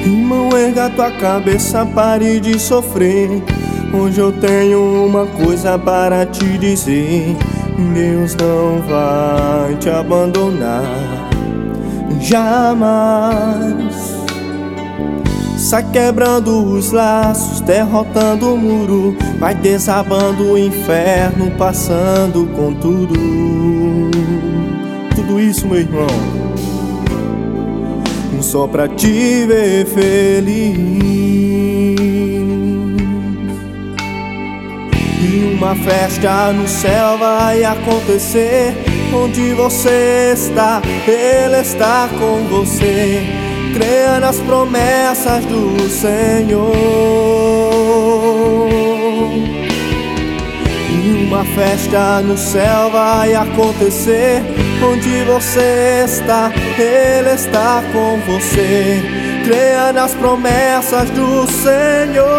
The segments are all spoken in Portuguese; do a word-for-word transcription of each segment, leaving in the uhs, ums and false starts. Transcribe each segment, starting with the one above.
Irmão, erga tua cabeça, pare de sofrer. Hoje eu tenho uma coisa para te dizer: Deus não vai te abandonar, jamais. Sai quebrando os laços, derrotando o muro, vai desabando o inferno, passando com tudo. Tudo isso, meu irmão, só pra te ver feliz. E uma festa no céu vai acontecer. Onde você está, Ele está com você. Creia nas promessas do Senhor. E uma festa no céu vai acontecer. Onde você está, Ele está com você. Creia nas promessas do Senhor.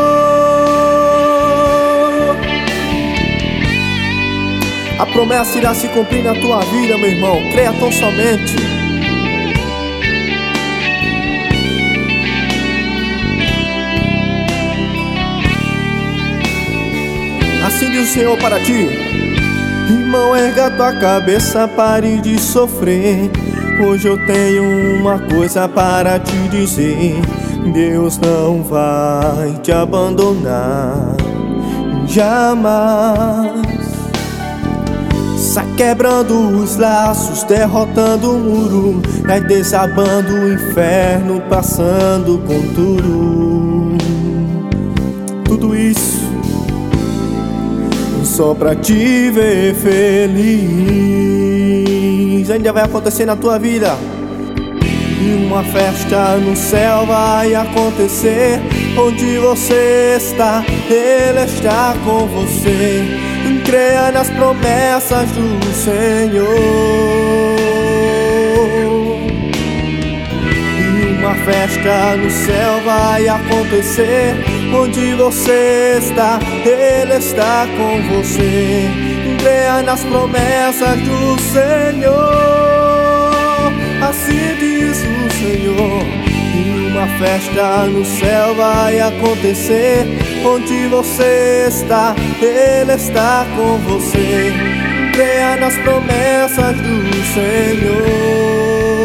A promessa irá se cumprir na tua vida, meu irmão. Creia tão somente. Assim diz o Senhor para ti: irmão, erga tua cabeça, pare de sofrer. Hoje eu tenho uma coisa para te dizer: Deus não vai te abandonar, jamais. Sai quebrando os laços, derrotando o muro, vai desabando o inferno, passando com tudo. Tudo isso só pra te ver feliz. Ainda vai acontecer na tua vida. E uma festa no céu vai acontecer. Onde você está, Ele está com você. Creia nas promessas do Senhor. E uma festa no céu vai acontecer. Onde você está, Ele está com você. Creia nas promessas do Senhor. Assim diz o Senhor. E uma festa no céu vai acontecer. Onde você está, Ele está com você. Creia nas promessas do Senhor.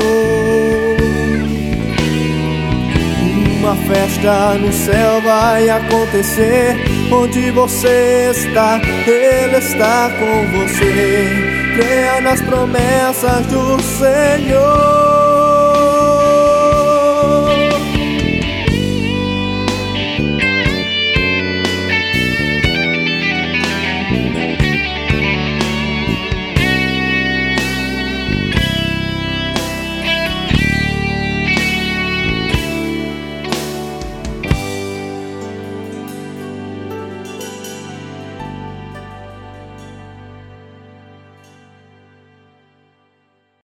Uma festa no céu vai acontecer. Onde você está, Ele está com você. Creia nas promessas do Senhor.